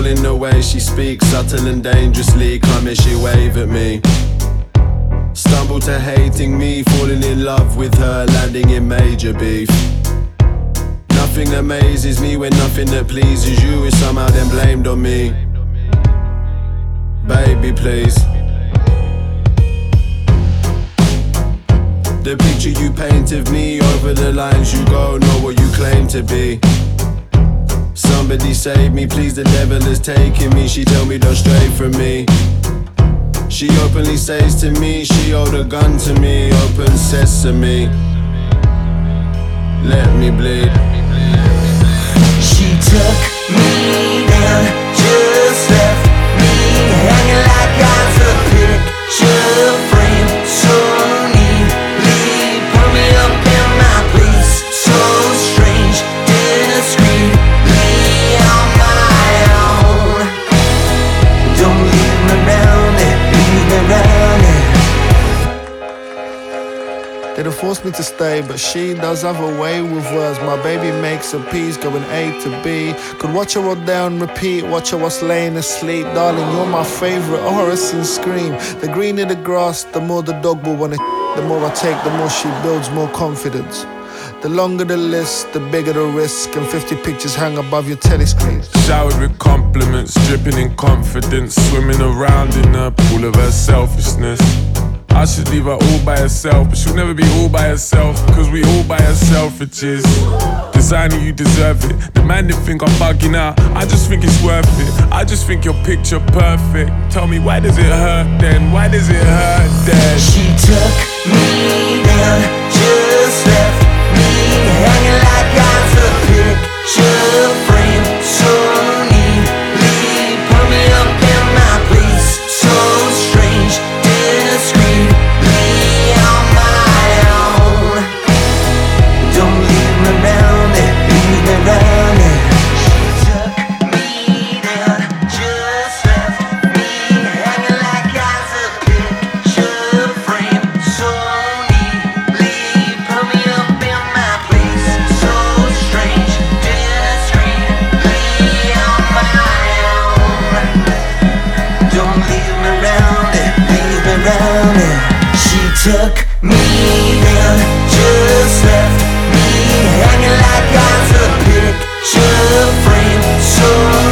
in the way she speaks, subtle and dangerously. Come here, she wave at me. Stumble to hating me, falling in love with her, landing in major beef. Nothing amazes me when nothing that pleases you is somehow then blamed on me. Baby, please. The picture you paint of me, over the lines you go, not what you claim to be. Somebody save me, please, the devil is taking me. She tell me don't stray from me. She openly says to me, she hold a gun to me. Open sesame, let me bleed. She took me down, just left me hanging like I was a picture frame. So neatly put me up in my place. So strange, discreetly on my own. Don't leave me round it, leave me round it. They'd have forced me to stay, but she does have a way with words. My baby makes a piece, going A to B. Could watch her all down, repeat, watch her whilst laying asleep. Darling, you're my favourite Horace and Scream. The greener the grass, the more the dog will want it. The more I take, the more she builds more confidence. The longer the list, the bigger the risk, and 50 pictures hang above your telly screen. Showered with compliments, dripping in confidence, swimming around in a pool of her selfishness. I should leave her all by herself, but she'll never be all by herself, cause we all by herself, it is. Designer, you deserve it. The man didn't think I'm bugging out, I just think it's worth it. I just think your picture perfect. Tell me, why does it hurt then? Why does it hurt then? She took me down, just left me hanging like I was a picture frame. So neatly put me up in my place. So strange, discreetly on my own. Don't leave me round it, leave me round it. She took me down, just left me hanging like I was a picture frame. So neatly put me up in my place. So strange, discreetly on my own. Don't leave me round it, leave me round it. She took me down, just left me hanging like I was a picture frame. So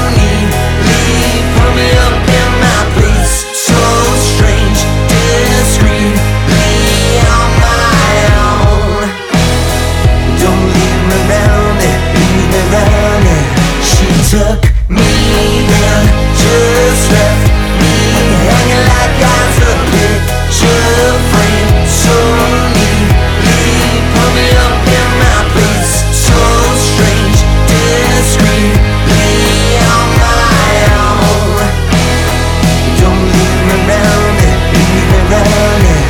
neatly put me up in my place. So strange, discreetly on my own. Don't leave me round it, leave me round it. She took me down, just left me hanging like I was a picture frame. So neatly put me up in my place. So strange, discreetly on my own. Don't leave me round it, leave me round it.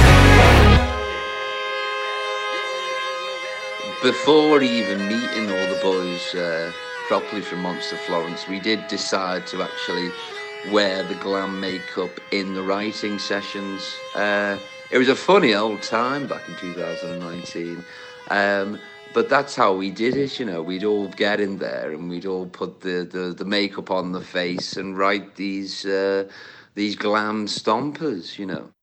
Before even meeting all the boys properly from Monster Florence, we did decide to actually wear the glam makeup in the writing sessions. It was a funny old time back in 2019, but that's how we did it, you know. We'd all get in there and we'd all put the makeup on the face and write these glam stompers, you know.